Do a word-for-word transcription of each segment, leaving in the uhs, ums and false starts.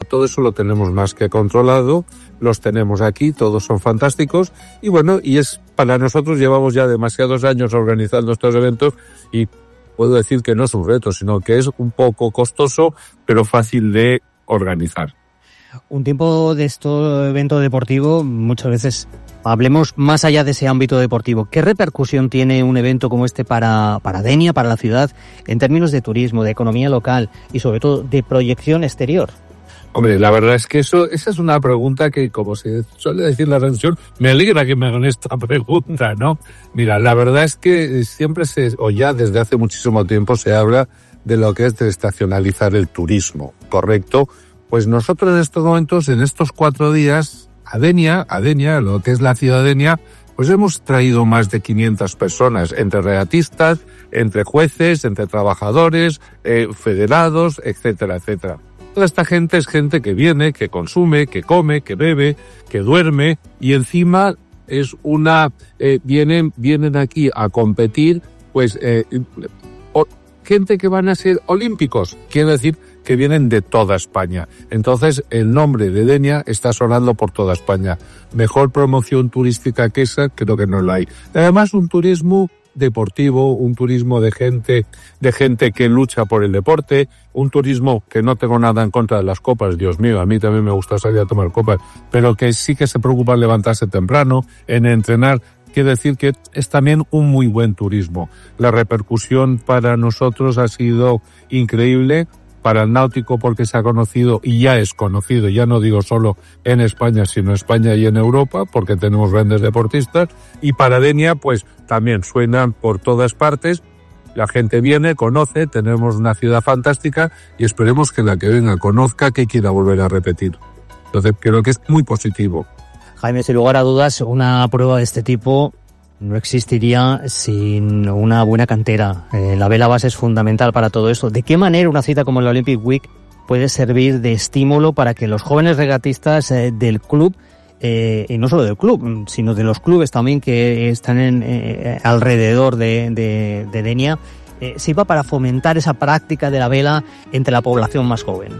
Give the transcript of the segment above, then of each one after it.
todo eso lo tenemos más que controlado, los tenemos aquí, todos son fantásticos, y bueno, y es para nosotros, llevamos ya demasiados años organizando estos eventos, y puedo decir que no es un reto, sino que es un poco costoso, pero fácil de organizar. Un tiempo de este evento deportivo, muchas veces hablemos más allá de ese ámbito deportivo. ¿Qué repercusión tiene un evento como este para, para Denia, para la ciudad, en términos de turismo, de economía local y sobre todo de proyección exterior? Hombre, la verdad es que eso, esa es una pregunta que, como se suele decir en la redacción, me alegra que me hagan esta pregunta, ¿no? Mira, la verdad es que siempre se, o ya desde hace muchísimo tiempo se habla de lo que es desestacionalizar el turismo, ¿correcto? Pues nosotros en estos momentos, en estos cuatro días, a Denia, a Denia, lo que es la ciudad de Denia, pues hemos traído más de quinientas personas, entre regatistas, entre jueces, entre trabajadores, eh, federados, etcétera, etcétera. Toda esta gente es gente que viene, que consume, que come, que bebe, que duerme, y encima es una, eh, vienen, vienen aquí a competir, pues, eh, o, gente que van a ser olímpicos, quiere decir que vienen de toda España. Entonces, el nombre de Denia está sonando por toda España. Mejor promoción turística que esa, creo que no la hay. Además, un turismo deportivo, un turismo de gente, de gente que lucha por el deporte, un turismo que no tengo nada en contra de las copas, Dios mío, a mí también me gusta salir a tomar copas, pero que sí que se preocupa en levantarse temprano, en entrenar. Quiere decir que es también un muy buen turismo. La repercusión para nosotros ha sido increíble. Para el náutico, porque se ha conocido y ya es conocido, ya no digo solo en España, sino en España y en Europa, porque tenemos grandes deportistas, y para Denia pues también suenan por todas partes, la gente viene, conoce, tenemos una ciudad fantástica y esperemos que la que venga conozca, que quiera volver a repetir. Entonces creo que es muy positivo. Jaime, sin lugar a dudas, una prueba de este tipo no existiría sin una buena cantera. Eh, la vela base es fundamental para todo esto. ¿De qué manera una cita como la Olympic Week puede servir de estímulo para que los jóvenes regatistas eh, del club, eh, y no solo del club, sino de los clubes también que están en, eh, alrededor de, de, de Denia, eh, sirva para fomentar esa práctica de la vela entre la población más joven?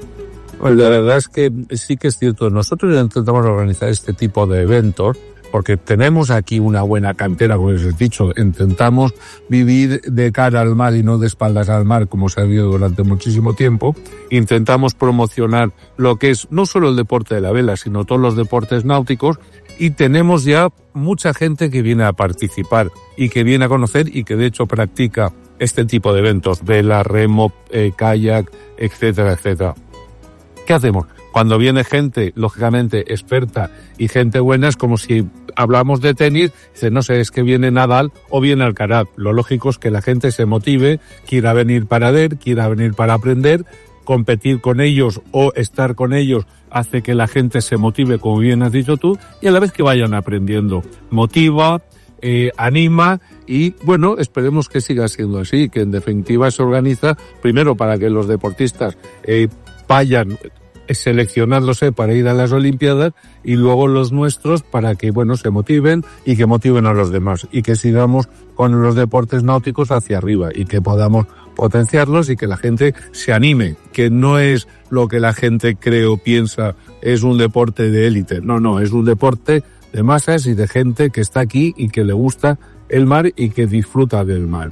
Pues la verdad es que sí que es cierto. Nosotros intentamos organizar este tipo de eventos porque tenemos aquí una buena cantera, como les he dicho, intentamos vivir de cara al mar y no de espaldas al mar, como se ha vivido durante muchísimo tiempo. Intentamos promocionar lo que es no solo el deporte de la vela, sino todos los deportes náuticos, y tenemos ya mucha gente que viene a participar y que viene a conocer y que de hecho practica este tipo de eventos, vela, remo, eh, kayak, etcétera, etcétera. ¿Qué hacemos? Cuando viene gente, lógicamente, experta y gente buena, es como si hablamos de tenis, dice, no sé, es que viene Nadal o viene Alcaraz. Lo lógico es que la gente se motive, quiera venir para ver, quiera venir para aprender, competir con ellos o estar con ellos hace que la gente se motive, como bien has dicho tú, y a la vez que vayan aprendiendo. Motiva, eh, anima y, bueno, esperemos que siga siendo así, que en definitiva se organiza primero para que los deportistas eh, vayan seleccionándose para ir a las Olimpiadas y luego los nuestros para que, bueno, se motiven y que motiven a los demás y que sigamos con los deportes náuticos hacia arriba y que podamos potenciarlos y que la gente se anime, que no es lo que la gente cree o piensa es un deporte de élite, no, no, es un deporte de masas y de gente que está aquí y que le gusta el mar y que disfruta del mar.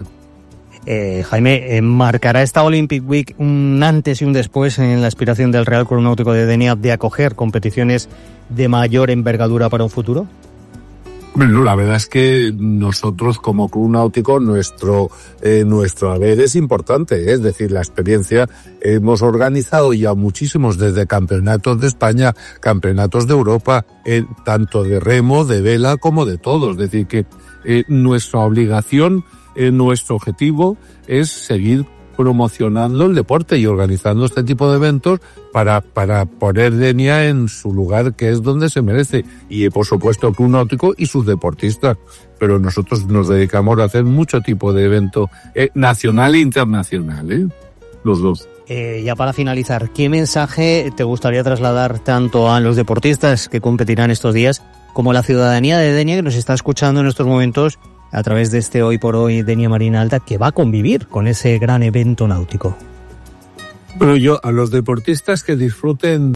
Eh, Jaime, ¿marcará esta Olympic Week un antes y un después en la aspiración del Real Club Náutico de Denia de acoger competiciones de mayor envergadura para un futuro? Bueno, la verdad es que nosotros como Club Náutico, nuestro eh, nuestro haber es importante, ¿eh? Es decir, la experiencia, hemos organizado ya muchísimos, desde campeonatos de España, campeonatos de Europa, eh, tanto de remo, de vela, como de todo. Es decir, que eh, nuestra obligación, eh, nuestro objetivo es seguir promocionando el deporte y organizando este tipo de eventos para para poner Denia en su lugar, que es donde se merece, y por supuesto el Club Náutico y sus deportistas, pero nosotros nos dedicamos a hacer mucho tipo de evento eh, nacional e internacional, ¿eh? Los dos. Eh, ya para finalizar, ¿qué mensaje te gustaría trasladar tanto a los deportistas que competirán estos días como a la ciudadanía de Denia que nos está escuchando en estos momentos a través de este Hoy por Hoy Denia Marina Alta, que va a convivir con ese gran evento náutico? Bueno, yo a los deportistas que disfruten